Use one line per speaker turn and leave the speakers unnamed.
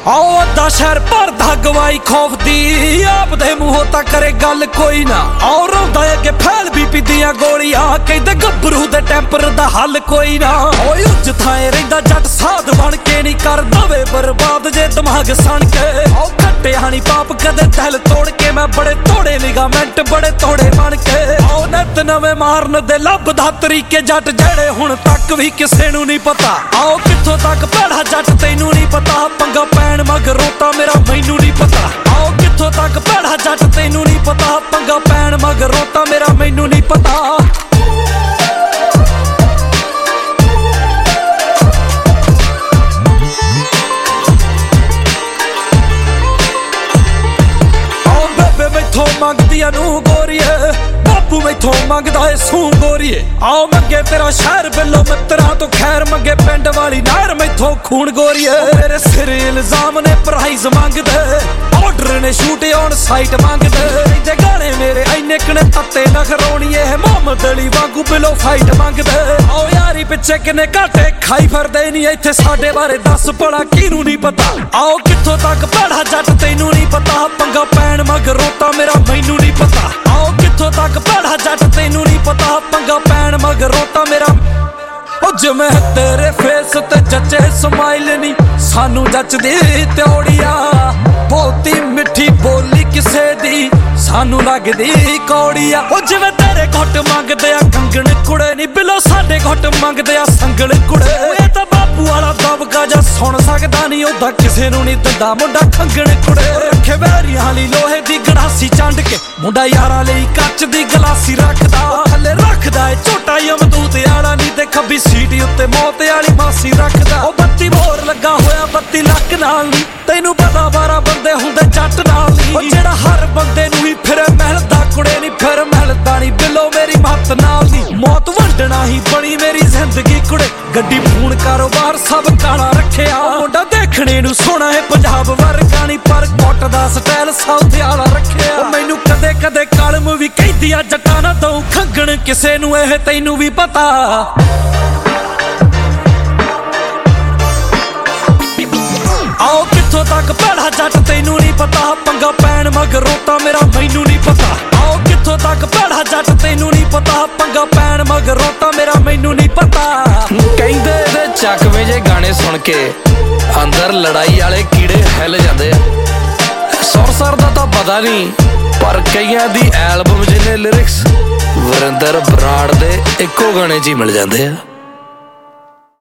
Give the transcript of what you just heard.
आओ अद्धा शहर भरदा गवाई खौफ दी, आप दे मूंहों तां करे गल कोई ना। और रोंदा अगे फैल बीपी दियां गोलियां, कहंदे गब्बरू दे टैंपर दा हल कोई ना। ओए उज थाए रहिंदा जट साध बन के नी कर दवे बर्बाद जे दिमाग सण के। ओ खट्टे हानी पाप कदे दिल तोड़ के, मैं बड़े तोड़े लिगामेंट बड़े तोड़े बन के। ओ नित नवे मारन दे लभदा तरीके जट जेड़े हुण तक भी किसे नू नहीं पता। आओ कित्थों तक भैड़ा जट तैनू नहीं पता, पंगा पैण मगरों तां मेरा मैनू नहीं पता। आओ कित्थों तक भैड़ा जट तैनू नहीं पता, पंगा पैण मगरों तां मेरा मैनू नहीं पता। मैथों मंगदिया नू गोरीए, बापू मैथों मंगदा है सू गोरीए। आओ मंगे तेरा शहर बिलो मित्रा तो खैर, मंगे पिंड वाली नहर मैथों खून गोरीए। मेरे सिर इल्जाम ने प्राइज मंगदे, ऑर्डर ने शूट ऑन साइट मंगदे। ते गाने मेरे इन्ने कने तत्ते नखरोणीए, मोहम्मद अली वांगू बिलो फाइट मंगदे। आओ यारी पिछे किने घाटे खाई फिरदे नी, इत्थे साडे बारे दस भला किनू नहीं पता। आओ कित्थों तक भैड़ा जट तैनू नहीं पता, पंगा पैण मगरों तां मेरा मैनू नहीं पता। आओ कित्थों तक भैड़ा जट तैनू नहीं पता, पंगा पैण मगरों तां मेरा। ओ जिवें तेरे फेस ते जचे स्माइल नी, सानू जचदी त्योड़िया। बहुती मिठी बोली किसे दी, सानू लगदी कौड़िया। ओ जिवें तेरे घुट मंगदे आ कंगण कुड़े नी, बिलो साडे घुट मंगदे आ संगल कुड़े। ये तां बापू वाला दबका जा सुन सकदा नी, ओदा किसे नू नहीं दिंदा मुंडा खंगण कुड़े। रखे वैरियां ली लोहे दी गड़ासी चंड के, मुंडा यारां लई कच दी गलासी रखदा। थल्ले रखदा ए झोटा यमदूत आला नी, ते खब्बी सीट उत्ते मौत आली मासी रखदा। ओ बत्ती बोर लगा होया 32 लाख नाल नी, तैनू पता 12 बंदे हुंदे जट नाल नी। ओ जेड़ा हर बंदे नू ही फिर महलदा कुड़े नी, फिर महलदा नी बिलो मेरी मत नाल नी। मौत वंडना ही बनी मेरी जिंदगी कुड़े, गड्डी फोन कारोबार सब काला रखिया। मुंडा देखने नू सोहना है पंजाब वर्गा नी, पर कोट दा स्टाइल साउथ आला रखिया। मैनू कदे कदे कलम भी कहदी आ जट्टां ना दऊं खंगण किसे नू, एह तैनू भी पता। आओ कित्थों तक भैड़ा जट तैनू नहीं पता, पंगा पैण मगरों तां मेरा मैनू नहीं पता। आओ कित्थों तक भैड़ा जट तैनू नहीं पता, पंगा पैण मगरों तां मेरा मैनू नहीं पता।
कहंदे इहदे चकवे जे गाने सुन के अंदर लड़ाई वाले कीड़े हिल जांदे आ। सुर दा तां पता नहीं, पर कईयां दी एल्बम जिन्ने लिरिक्स वरिंदर बराड़ दे इक्को गाने च ही मिल जांदे आ।